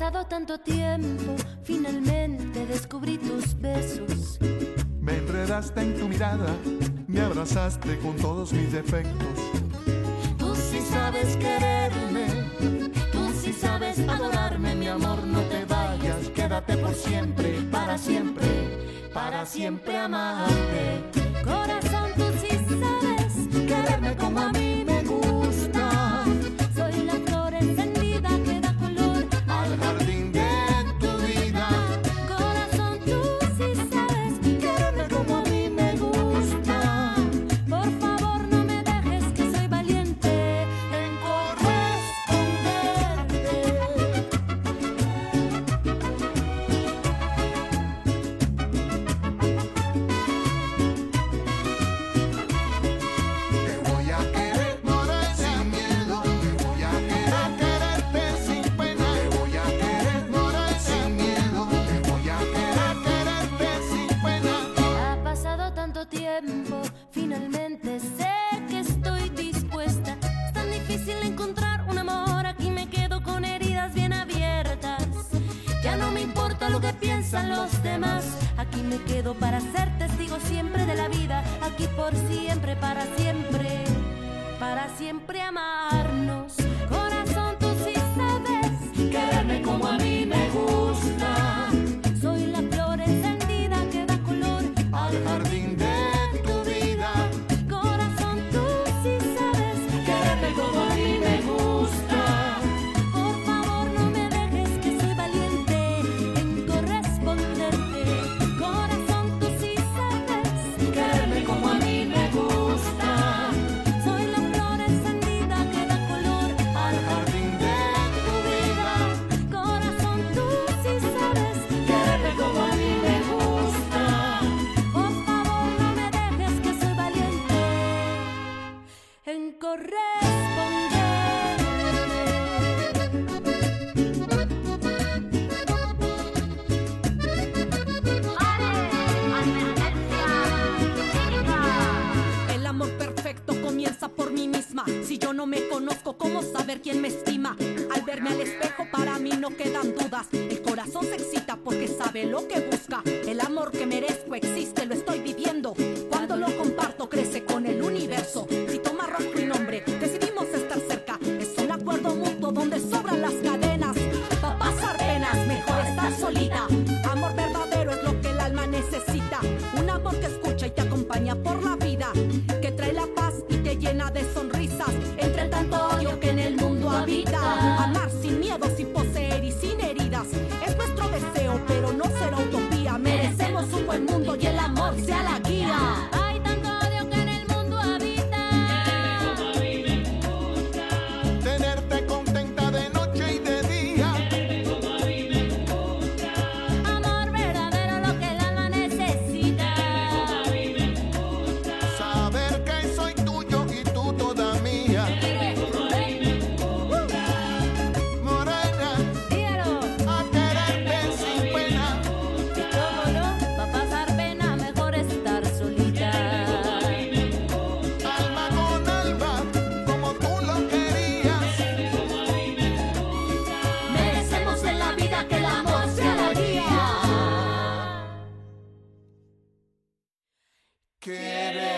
pasado tanto tiempo, finalmente descubrí tus besos. Me enredaste en tu mirada, me abrazaste con todos mis defectos. Tú sí sabes quererme, tú sí sabes adorarme, mi amor, no te vayas, quédate por siempre, para siempre amarte. Corazón, tú sí sabes quererme como a mí me gusta. Soy la flor encendida que da color Al jardín de tu vida. Corazón, tú sí sabes quererme como a mí me gusta. Por favor, no me dejes, que soy valiente en corresponderte. Te voy a querer morir sin miedo. Te voy a quererte sin pena. Te voy a querer morir sin miedo. Te voy a quererte sin pena. Ha pasado tanto tiempo, finalmente sé que estoy dispuesta. Es tan difícil encontrar un amor, aquí me quedo con heridas bien abiertas. Ya no me importa lo que piensan los demás, aquí me quedo para ser testigo siempre de la vida. Aquí por siempre, para siempre amarnos. Corazón, tú sí sabes quererme como a mí me gusta. Soy la flor encendida que da color Al jardín de tu vida. Corazón, tú sí sabes quererme como a mí me gusta. Por favor, no me dejes, que soy valiente en corresponderte. Corazón, tú sí sabes quererme como a mí me gusta. Soy la flor encendida que da color Al jardín de tu vida. Corazón, tú sí sabes quererme como a mí me gusta. Por favor, no me dejes, que soy valiente en corresponderte. El amor perfecto comienza por mí misma. Si yo no me conozco, ¿cómo saber quién me estima? Al verme al espejo, para mí no quedan dudas. El corazón se excita porque sabe lo que busca. El amor que merezco existe, lo estoy viviendo. Cuando lo comparto, crece con el universo. Si toma rostro y nombre, decidimos estar cerca. Es un acuerdo mutuo donde sobran las cadenas. Pa' pasar penas, mejor estar solita. Amor verdadero es lo que el alma necesita. Un amor que escucha y te acompaña por la vida, que trae la paz y te llena de sonrisas entre tanto odio que en el mundo habita. Amar sin miedo, sin poseer y sin heridas es nuestro deseo, pero no será utopía. Merecemos un buen mundo y el amor sea la guía. Hay tanto odio que en el mundo habita. Tenerte contenta de noche y de día. Amor verdadero, lo que el alma necesita. Saber que soy tuyo y tú toda mía. Morena, Dígalo. a quererte sin pena. Y cómo no, pa' pasar pena, mejor estar solita. Alma con alma, como tú lo querías. Merecemos en la vida que el amor sea la guía. Querer